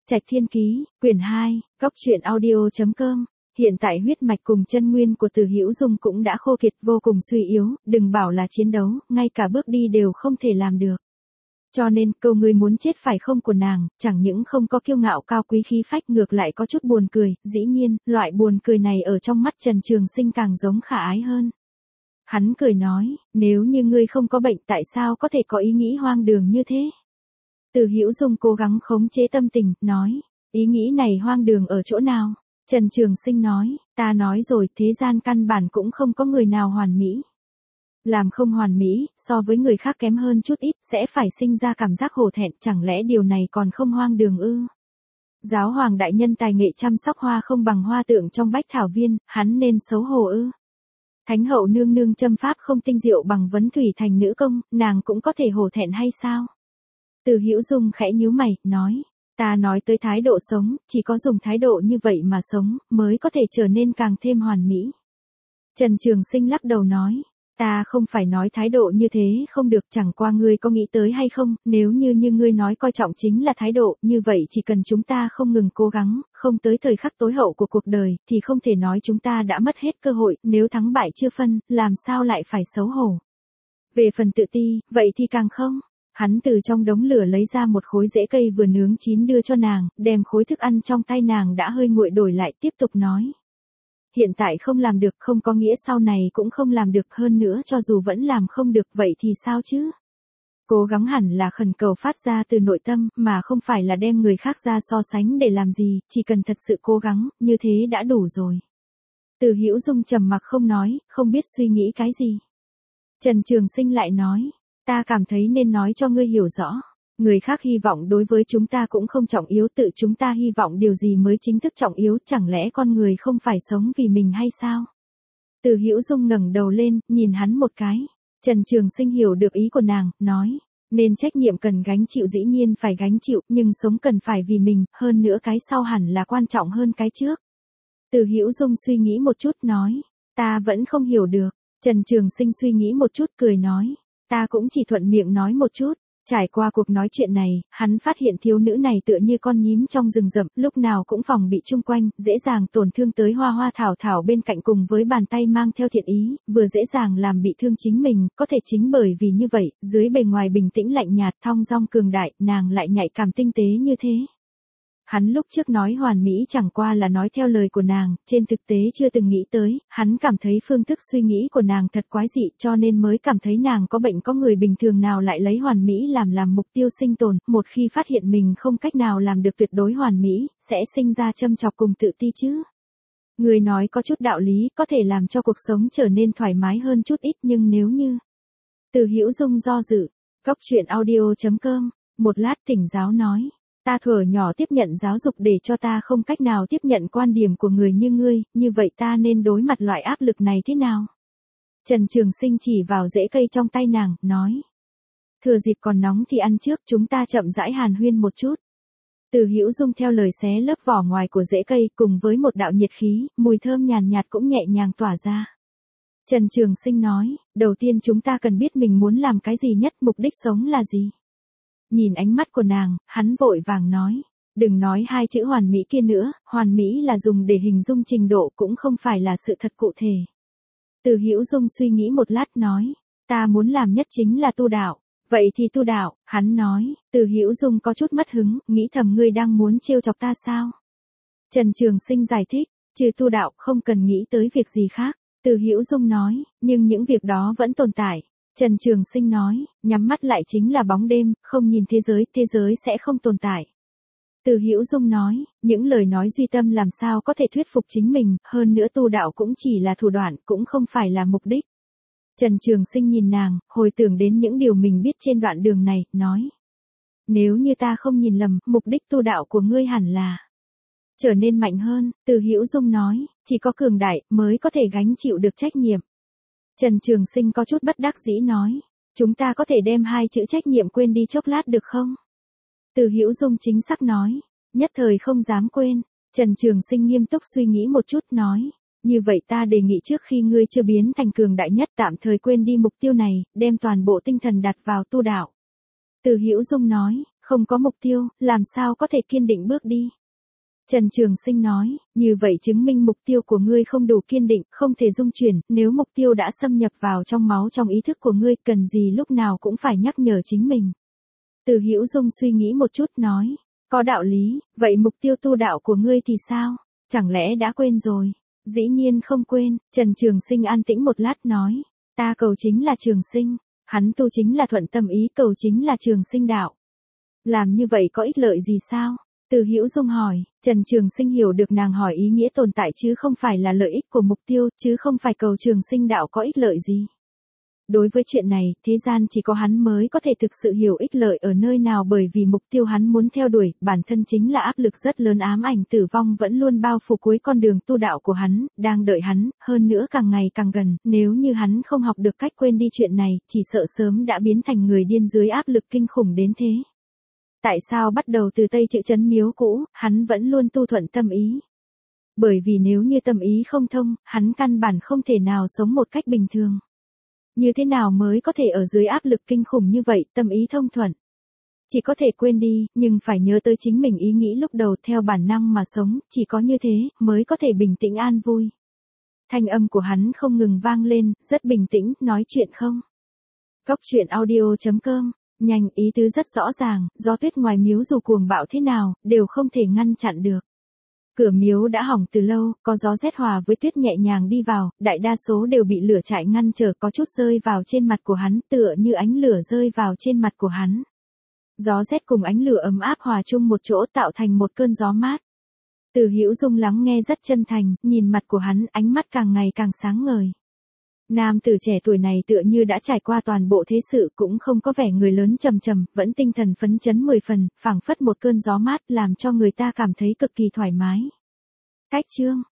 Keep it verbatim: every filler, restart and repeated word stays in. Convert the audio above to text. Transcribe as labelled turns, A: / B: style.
A: Trạch Thiên Ký, quyển hai, góc truyện audio chấm com. Hiện tại huyết mạch cùng chân nguyên của Từ Hữu Dung cũng đã khô kiệt vô cùng suy yếu, đừng bảo là chiến đấu, ngay cả bước đi đều không thể làm được. Cho nên câu người muốn chết phải không của nàng, chẳng những không có kiêu ngạo cao quý khí phách ngược lại có chút buồn cười, dĩ nhiên, loại buồn cười này ở trong mắt Trần Trường Sinh càng giống khả ái hơn. Hắn cười nói, nếu như ngươi không có bệnh tại sao có thể có ý nghĩ hoang đường như thế? Từ Hữu Dung cố gắng khống chế tâm tình, nói, ý nghĩ này hoang đường ở chỗ nào? Trần Trường Sinh nói, ta nói rồi, thế gian căn bản cũng không có người nào hoàn mỹ. Làm không hoàn mỹ, so với người khác kém hơn chút ít, sẽ phải sinh ra cảm giác hổ thẹn, chẳng lẽ điều này còn không hoang đường ư? Giáo hoàng đại nhân tài nghệ chăm sóc hoa không bằng hoa tượng trong bách thảo viên, hắn nên xấu hổ ư? Thánh hậu nương nương châm pháp không tinh diệu bằng vấn thủy thành nữ công, nàng cũng có thể hổ thẹn hay sao? Từ Hữu Dung khẽ nhíu mày, nói, ta nói tới thái độ sống, chỉ có dùng thái độ như vậy mà sống, mới có thể trở nên càng thêm hoàn mỹ. Trần Trường Sinh lắc đầu nói, ta không phải nói thái độ như thế không được, chẳng qua ngươi có nghĩ tới hay không, nếu như như ngươi nói coi trọng chính là thái độ, như vậy chỉ cần chúng ta không ngừng cố gắng, không tới thời khắc tối hậu của cuộc đời, thì không thể nói chúng ta đã mất hết cơ hội, nếu thắng bại chưa phân, làm sao lại phải xấu hổ. Về phần tự ti, vậy thì càng không. Hắn từ trong đống lửa lấy ra một khối rễ cây vừa nướng chín đưa cho nàng, đem khối thức ăn trong tay nàng đã hơi nguội đổi lại, tiếp tục nói. Hiện tại không làm được không có nghĩa sau này cũng không làm được, hơn nữa cho dù vẫn làm không được vậy thì sao chứ? Cố gắng hẳn là khẩn cầu phát ra từ nội tâm, mà không phải là đem người khác ra so sánh để làm gì, chỉ cần thật sự cố gắng, như thế đã đủ rồi. Từ Hữu Dung trầm mặc không nói, không biết suy nghĩ cái gì. Trần Trường Sinh lại nói. Ta cảm thấy nên nói cho ngươi hiểu rõ. Người khác hy vọng đối với chúng ta cũng không trọng yếu, tự chúng ta hy vọng điều gì mới chính thức trọng yếu, chẳng lẽ con người không phải sống vì mình hay sao? Từ Hữu Dung ngẩng đầu lên, nhìn hắn một cái. Trần Trường Sinh hiểu được ý của nàng, nói, nên trách nhiệm cần gánh chịu dĩ nhiên phải gánh chịu, nhưng sống cần phải vì mình, hơn nữa cái sau hẳn là quan trọng hơn cái trước. Từ Hữu Dung suy nghĩ một chút nói, ta vẫn không hiểu được. Trần Trường Sinh suy nghĩ một chút cười nói. Ta cũng chỉ thuận miệng nói một chút, trải qua cuộc nói chuyện này, hắn phát hiện thiếu nữ này tựa như con nhím trong rừng rậm, lúc nào cũng phòng bị chung quanh, dễ dàng tổn thương tới hoa hoa thảo thảo bên cạnh cùng với bàn tay mang theo thiện ý, vừa dễ dàng làm bị thương chính mình, có thể chính bởi vì như vậy, dưới bề ngoài bình tĩnh lạnh nhạt thong dong cường đại, nàng lại nhạy cảm tinh tế như thế. Hắn lúc trước nói hoàn mỹ chẳng qua là nói theo lời của nàng, trên thực tế chưa từng nghĩ tới, hắn cảm thấy phương thức suy nghĩ của nàng thật quái dị cho nên mới cảm thấy nàng có bệnh, có người bình thường nào lại lấy hoàn mỹ làm làm mục tiêu sinh tồn, một khi phát hiện mình không cách nào làm được tuyệt đối hoàn mỹ, sẽ sinh ra châm chọc cùng tự ti chứ. Người nói có chút đạo lý, có thể làm cho cuộc sống trở nên thoải mái hơn chút ít, nhưng nếu như... Từ Hữu Dung do dự, góc truyện audio chấm com, một lát Thỉnh Giáo nói. Ta thuở nhỏ tiếp nhận giáo dục để cho ta không cách nào tiếp nhận quan điểm của người như ngươi, như vậy ta nên đối mặt loại áp lực này thế nào? Trần Trường Sinh chỉ vào rễ cây trong tay nàng, nói. Thừa dịp còn nóng thì ăn trước, chúng ta chậm rãi hàn huyên một chút. Từ Hữu Dung theo lời xé lớp vỏ ngoài của rễ cây cùng với một đạo nhiệt khí, mùi thơm nhàn nhạt cũng nhẹ nhàng tỏa ra. Trần Trường Sinh nói, đầu tiên chúng ta cần biết mình muốn làm cái gì nhất, mục đích sống là gì? Nhìn ánh mắt của nàng, hắn vội vàng nói, đừng nói hai chữ hoàn mỹ kia nữa, hoàn mỹ là dùng để hình dung trình độ cũng không phải là sự thật cụ thể. Từ Hữu Dung suy nghĩ một lát nói, ta muốn làm nhất chính là tu đạo, vậy thì tu đạo, hắn nói. Từ Hữu Dung có chút mất hứng, nghĩ thầm ngươi đang muốn trêu chọc ta sao? Trần Trường Sinh giải thích, trừ tu đạo không cần nghĩ tới việc gì khác. Từ Hữu Dung nói, nhưng những việc đó vẫn tồn tại. Trần Trường Sinh nói, nhắm mắt lại chính là bóng đêm, không nhìn thế giới, thế giới sẽ không tồn tại. Từ Hữu Dung nói, những lời nói duy tâm làm sao có thể thuyết phục chính mình, hơn nữa tu đạo cũng chỉ là thủ đoạn, cũng không phải là mục đích. Trần Trường Sinh nhìn nàng, hồi tưởng đến những điều mình biết trên đoạn đường này, nói. Nếu như ta không nhìn lầm, mục đích tu đạo của ngươi hẳn là trở nên mạnh hơn. Từ Hữu Dung nói, chỉ có cường đại mới có thể gánh chịu được trách nhiệm. Trần Trường Sinh có chút bất đắc dĩ nói, chúng ta có thể đem hai chữ trách nhiệm quên đi chốc lát được không? Từ Hữu Dung chính xác nói, nhất thời không dám quên. Trần Trường Sinh nghiêm túc suy nghĩ một chút nói, như vậy ta đề nghị trước khi ngươi chưa biến thành cường đại nhất tạm thời quên đi mục tiêu này, đem toàn bộ tinh thần đặt vào tu đạo. Từ Hữu Dung nói, Không có mục tiêu, làm sao có thể kiên định bước đi. Trần Trường Sinh nói, như vậy chứng minh mục tiêu của ngươi không đủ kiên định, không thể dung chuyển, nếu mục tiêu đã xâm nhập vào trong máu trong ý thức của ngươi, cần gì lúc nào cũng phải nhắc nhở chính mình. Từ Hữu Dung suy nghĩ một chút nói, có đạo lý, vậy mục tiêu tu đạo của ngươi thì sao? Chẳng lẽ đã quên rồi? Dĩ nhiên không quên, Trần Trường Sinh an tĩnh một lát nói, ta cầu chính là trường sinh, hắn tu chính là thuận tâm ý, cầu chính là trường sinh đạo. Làm như vậy có ích lợi gì sao? Từ Hữu Dung hỏi, Trần Trường Sinh hiểu được nàng hỏi ý nghĩa tồn tại chứ không phải là lợi ích của mục tiêu, chứ không phải cầu trường sinh đạo có ích lợi gì. Đối với chuyện này, thế gian chỉ có hắn mới có thể thực sự hiểu ích lợi ở nơi nào, bởi vì mục tiêu hắn muốn theo đuổi, bản thân chính là áp lực rất lớn, ám ảnh tử vong vẫn luôn bao phủ cuối con đường tu đạo của hắn, đang đợi hắn, hơn nữa càng ngày càng gần, nếu như hắn không học được cách quên đi chuyện này, chỉ sợ sớm đã biến thành người điên dưới áp lực kinh khủng đến thế. Tại sao bắt đầu từ Tây Chữ Trấn miếu cũ, hắn vẫn luôn tu thuận tâm ý? Bởi vì nếu như tâm ý không thông, hắn căn bản không thể nào sống một cách bình thường. Như thế nào mới có thể ở dưới áp lực kinh khủng như vậy, tâm ý thông thuận? Chỉ có thể quên đi, nhưng phải nhớ tới chính mình ý nghĩ lúc đầu, theo bản năng mà sống, chỉ có như thế, mới có thể bình tĩnh an vui. Thanh âm của hắn không ngừng vang lên, rất bình tĩnh, nói chuyện không? Góc truyện audio chấm com, nhanh, ý tứ rất rõ ràng, gió tuyết ngoài miếu dù cuồng bạo thế nào, đều không thể ngăn chặn được. Cửa miếu đã hỏng từ lâu, có gió rét hòa với tuyết nhẹ nhàng đi vào, đại đa số đều bị lửa trại ngăn trở, có chút rơi vào trên mặt của hắn, tựa như ánh lửa rơi vào trên mặt của hắn. Gió rét cùng ánh lửa ấm áp hòa chung một chỗ tạo thành một cơn gió mát. Từ Hữu Dung lắng nghe rất chân thành, nhìn mặt của hắn, ánh mắt càng ngày càng sáng ngời. Nam tử trẻ tuổi này tựa như đã trải qua toàn bộ thế sự, cũng không có vẻ người lớn trầm trầm, vẫn tinh thần phấn chấn mười phần, phảng phất một cơn gió mát làm cho người ta cảm thấy cực kỳ thoải mái. Cách chương